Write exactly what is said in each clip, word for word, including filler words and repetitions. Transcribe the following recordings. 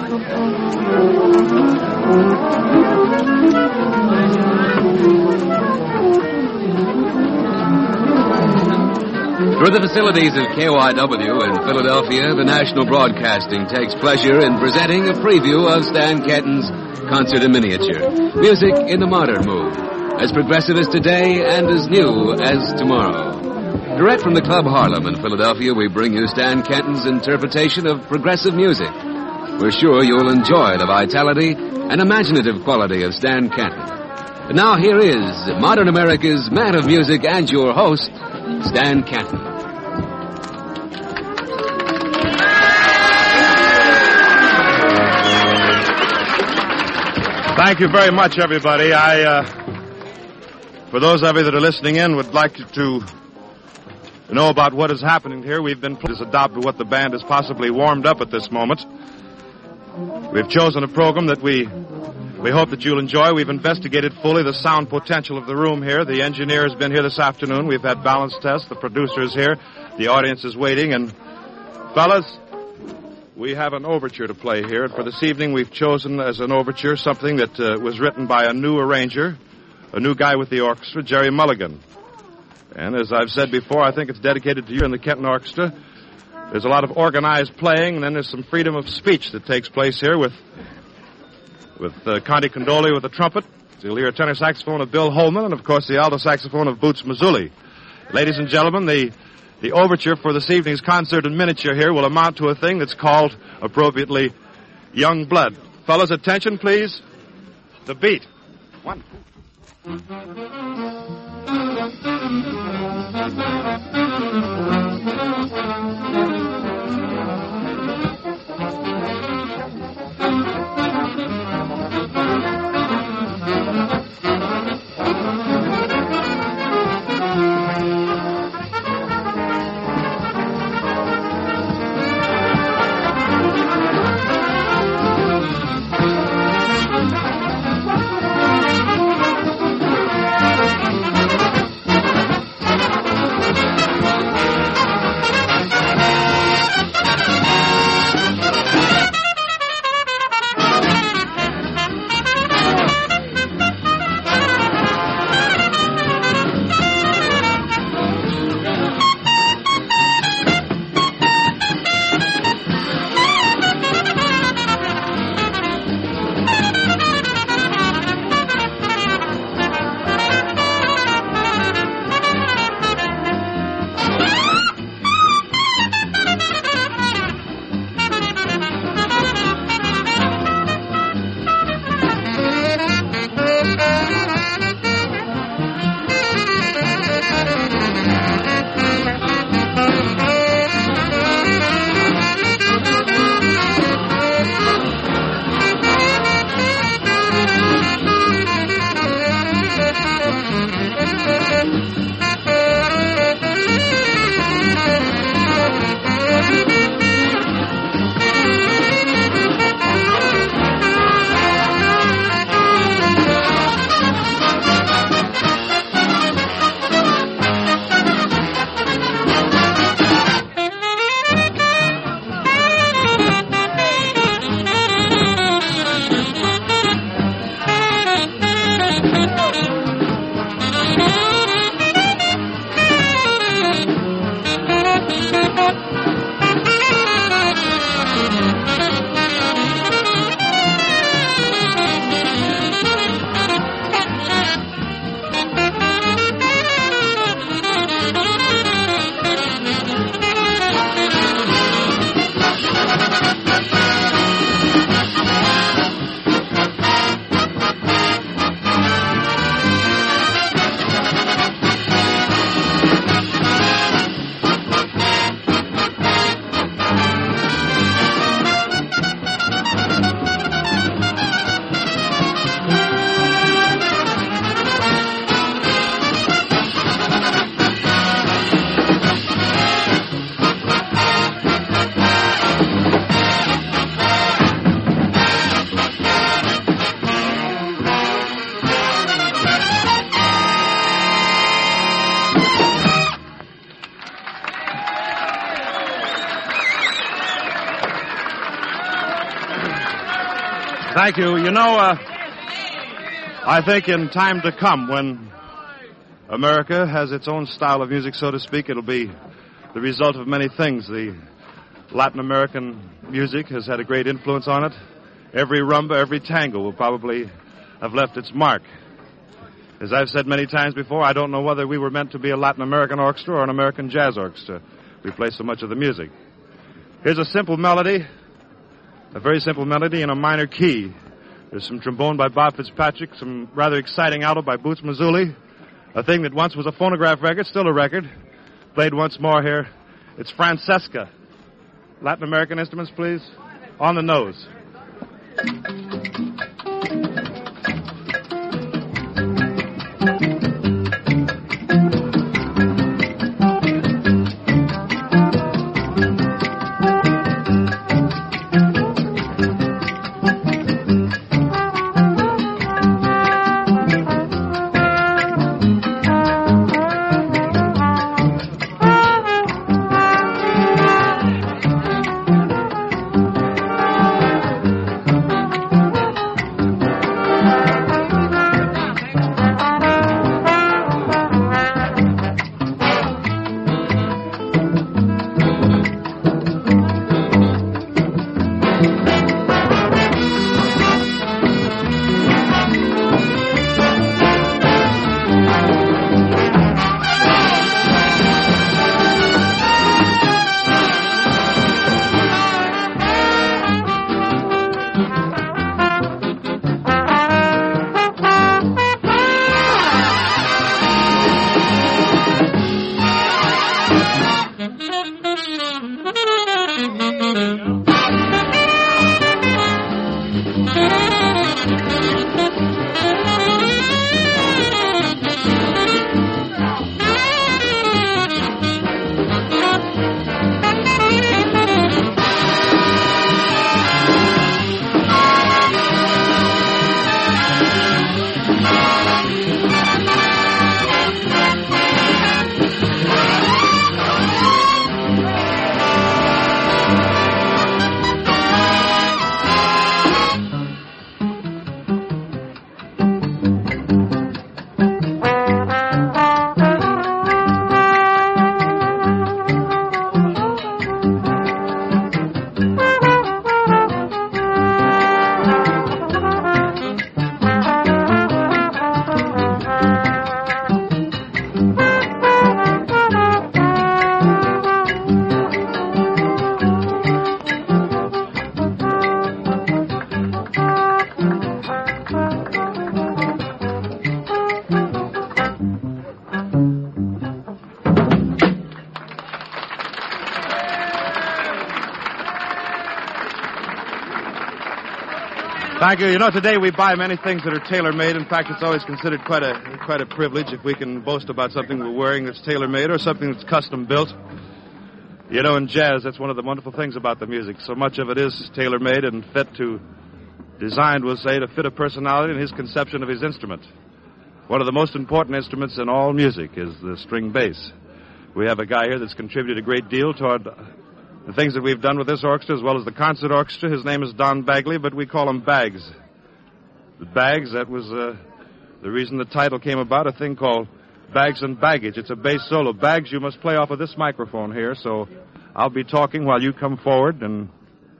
Through the facilities of K Y W in Philadelphia, the National Broadcasting takes pleasure in presenting a preview of Stan Kenton's Concert in Miniature. Music in the modern mood, as progressive as today and as new as tomorrow. Direct from the Club Harlem in Philadelphia, we bring you Stan Kenton's interpretation of progressive music. We're sure you'll enjoy the vitality and imaginative quality of Stan Kenton. And now here is modern America's man of music and your host, Stan Kenton. Thank you very much, everybody. I, uh, for those of you that are listening in, would like you to know about what is happening here. We've been has adopted what the band has possibly warmed up at this moment. We've chosen a program that we we hope that you'll enjoy. We've investigated fully the sound potential of the room here. The engineer has been here this afternoon. We've had balance tests. The producer is here. The audience is waiting. And, fellas, we have an overture to play here. And for this evening, we've chosen as an overture something that uh, was written by a new arranger, a new guy with the orchestra, Jerry Mulligan. And as I've said before, I think it's dedicated to you and the Kenton Orchestra. There's a lot of organized playing, and then there's some freedom of speech that takes place here with with uh, Conte Condoli with the trumpet. You'll hear a tenor saxophone of Bill Holman, and, of course, the alto saxophone of Boots Mazzulli. Ladies and gentlemen, the, the overture for this evening's concert in miniature here will amount to a thing that's called, appropriately, Young Blood. Fellas, attention, please. The beat. One. Thank you. You know, uh, I think in time to come, when America has its own style of music, so to speak, it'll be the result of many things. The Latin American music has had a great influence on it. Every rumba, every tango will probably have left its mark. As I've said many times before, I don't know whether we were meant to be a Latin American orchestra or an American jazz orchestra. We play so much of the music. Here's a simple melody, a very simple melody in a minor key. There's some trombone by Bob Fitzpatrick, some rather exciting alto by Boots Mazzulli, a thing that once was a phonograph record, still a record, played once more here. It's Francesca. Latin American instruments, please. On the nose. Thank you. You know, today we buy many things that are tailor-made. In fact, it's always considered quite a quite a privilege if we can boast about something we're wearing that's tailor-made or something that's custom-built. You know, in jazz, that's one of the wonderful things about the music. So much of it is tailor-made and fit to, designed, we'll say, to fit a personality and his conception of his instrument. One of the most important instruments in all music is the string bass. We have a guy here that's contributed a great deal toward the things that we've done with this orchestra as well as the concert orchestra. His name is Don Bagley, but we call him Bags. The Bags, that was uh, the reason the title came about, a thing called Bags and Baggage. It's a bass solo. Bags, you must play off of this microphone here, so I'll be talking while you come forward, and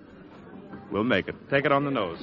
we'll make it. Take it on the nose.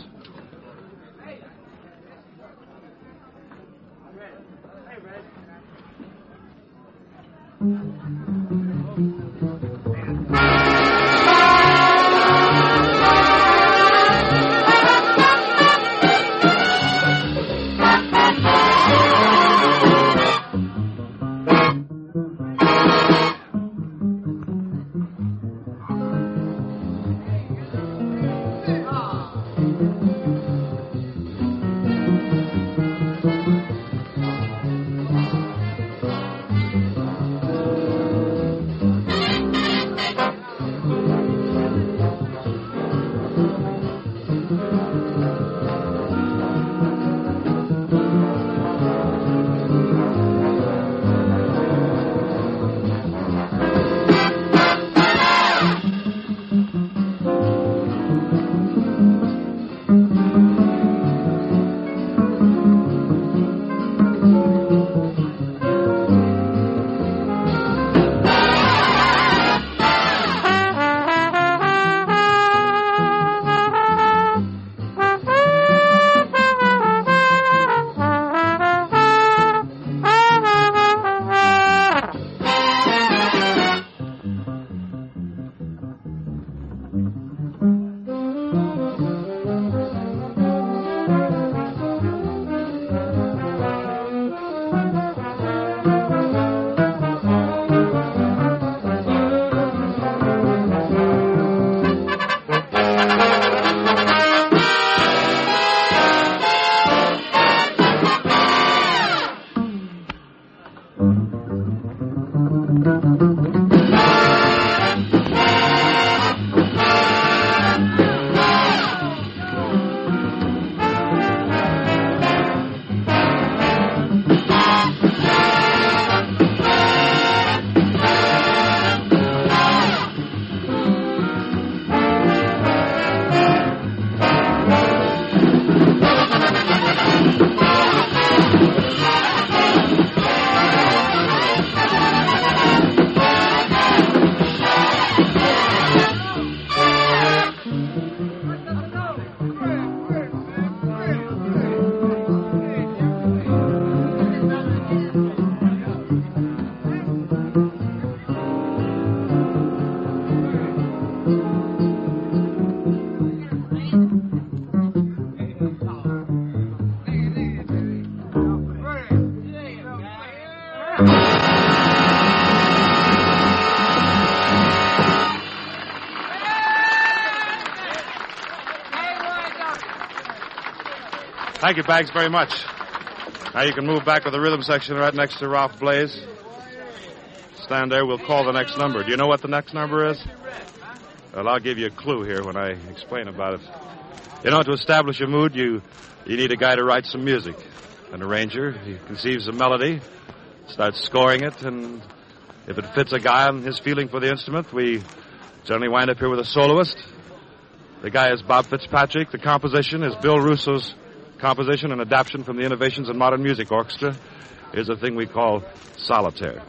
Thank you, Bags, very much. Now you can move back with the rhythm section right next to Ralph Blaze. Stand there. We'll call the next number. Do you know what the next number is? Well, I'll give you a clue here when I explain about it. You know, to establish a mood, you, you need a guy to write some music. An arranger, he conceives a melody, starts scoring it, and if it fits a guy and his feeling for the instrument, we generally wind up here with a soloist. The guy is Bob Fitzpatrick. The composition is Bill Russo's composition and adaptation from the Innovations in Modern Music Orchestra. Is a thing we call solitaire.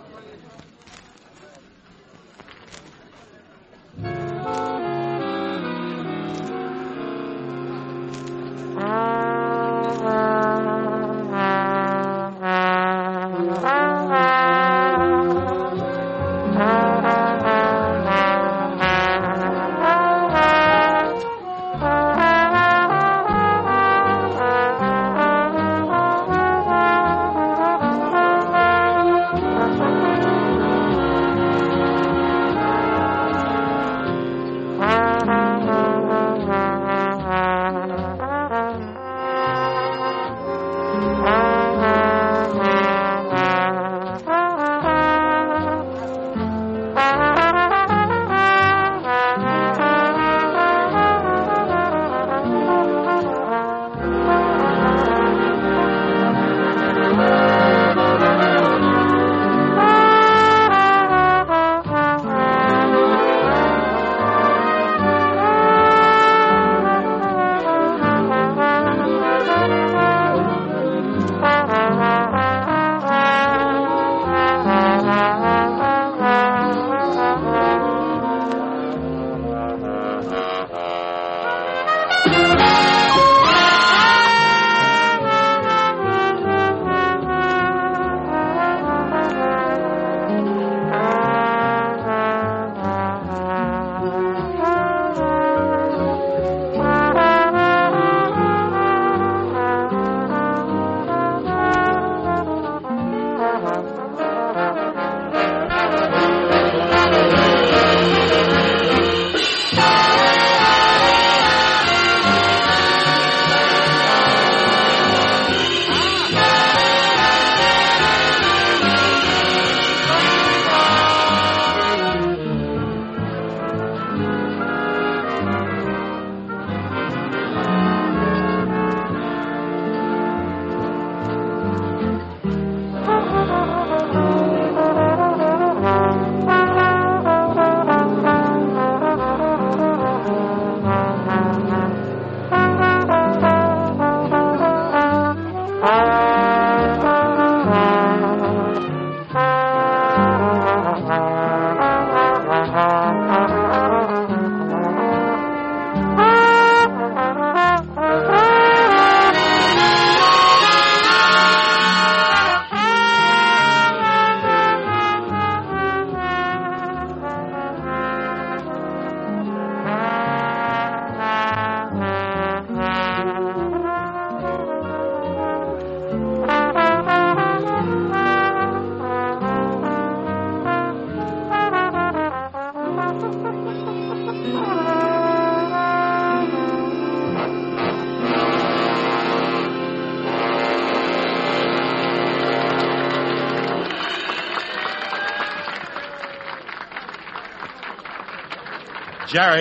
Jerry.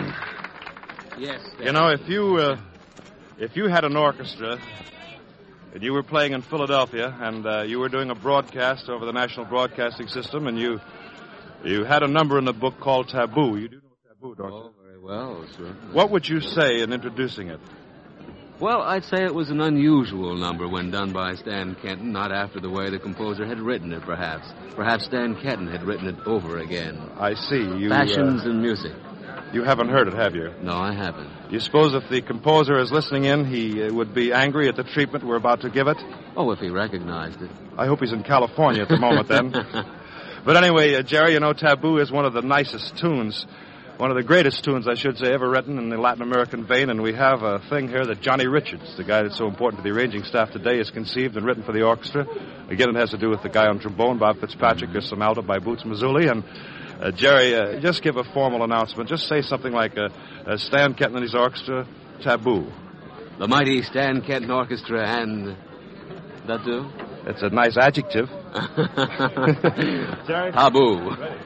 Yes. Dad. You know, if you uh, if you had an orchestra and you were playing in Philadelphia and uh, you were doing a broadcast over the National Broadcasting System and you you had a number in the book called Taboo. You do know Taboo, don't oh, you? very well, sir. What would you say in introducing it? Well, I'd say it was an unusual number when done by Stan Kenton, not after the way the composer had written it, perhaps. Perhaps Stan Kenton had written it over again. I see. You, Fashions uh, and music. You haven't heard it, have you? No, I haven't. You suppose if the composer is listening in, he uh, would be angry at the treatment we're about to give it? Oh, if he recognized it. I hope he's in California at the moment, then. But anyway, uh, Jerry, you know, Taboo is one of the nicest tunes. One of the greatest tunes, I should say, ever written in the Latin American vein, and we have a thing here that Johnny Richards, the guy that's so important to the arranging staff today, has conceived and written for the orchestra. Again, it has to do with the guy on trombone, Bob Fitzpatrick. There's some alto by Boots Mazzulli, and uh, Jerry, uh, just give a formal announcement. Just say something like, uh, uh, Stan Kenton and his orchestra, Taboo. the mighty Stan Kenton Orchestra, and... that do? That's a nice adjective. Jerry? Taboo. Ready.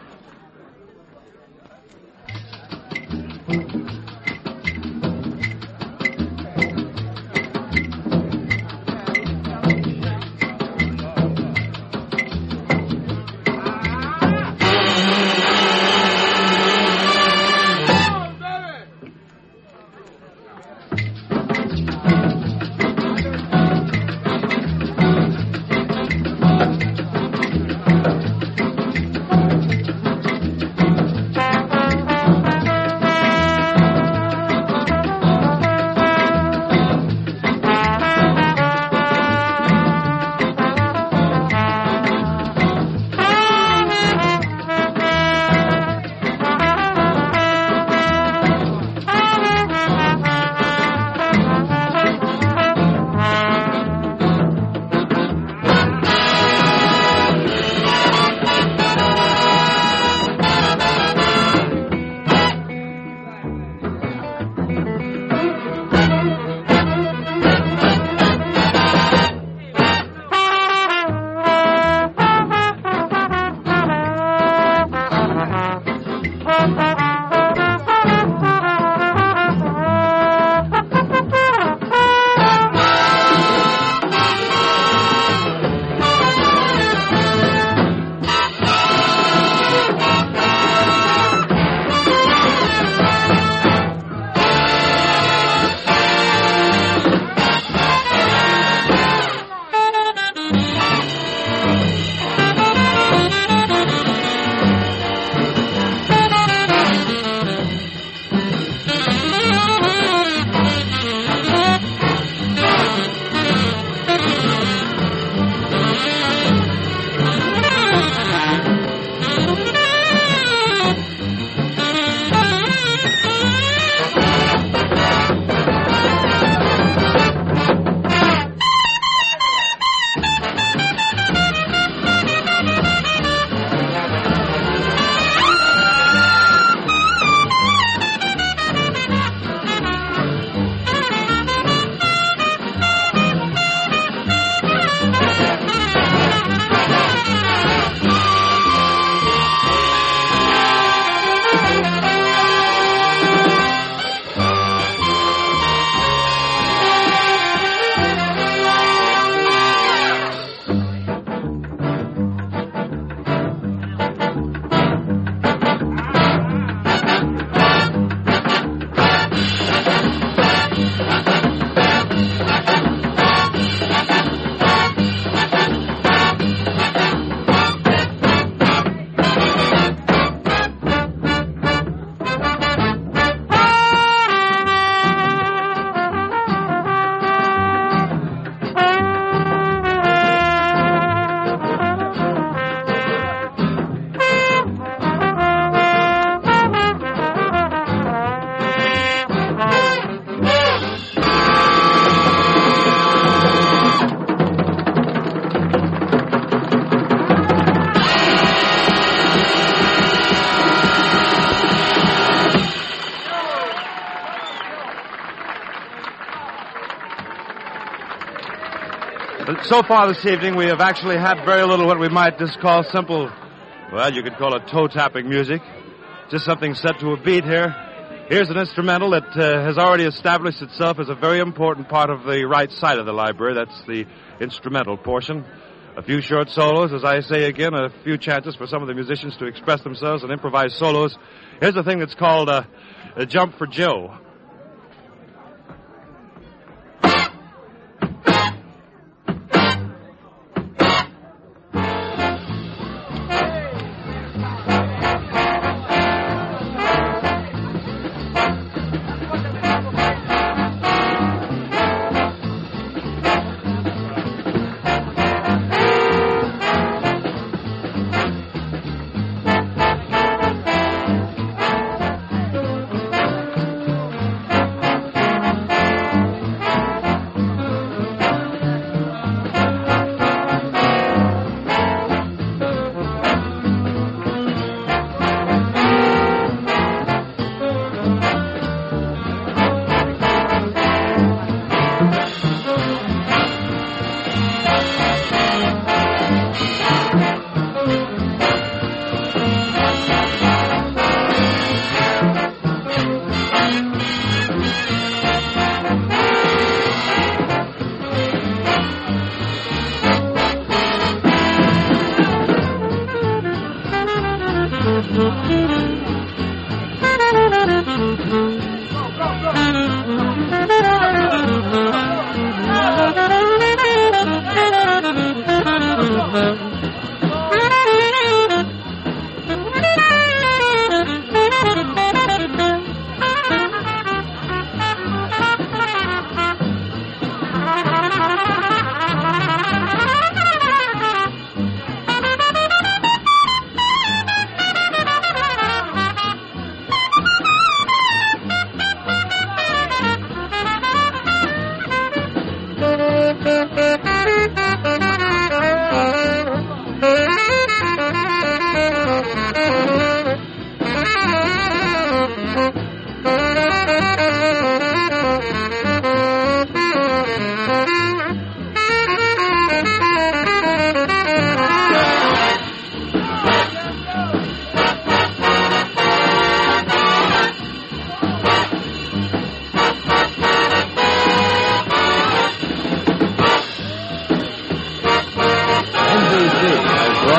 So far this evening, we have actually had very little what we might just call simple, well, you could call it toe-tapping music. Just something set to a beat here. Here's an instrumental that uh, has already established itself as a very important part of the right side of the library. That's the instrumental portion. A few short solos, as I say again, a few chances for some of the musicians to express themselves and improvise solos. Here's a thing that's called uh, a Jump for Joe.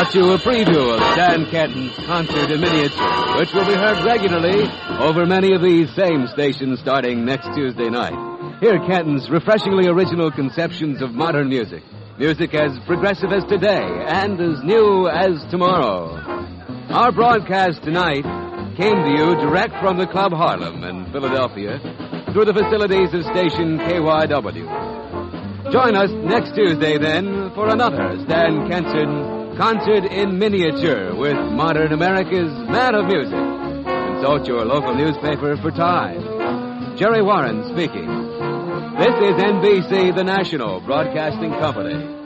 brought you a preview of Stan Kenton's concert in miniature, which will be heard regularly over many of these same stations starting next Tuesday night. Hear Kenton's refreshingly original conceptions of modern music. Music as progressive as today and as new as tomorrow. Our broadcast tonight came to you direct from the Club Harlem in Philadelphia through the facilities of station K Y W. Join us next Tuesday, then, for another Stan Kenton concert in miniature with modern America's man of music. Consult your local newspaper for time. Jerry Warren speaking. This is N B C, the national broadcasting company.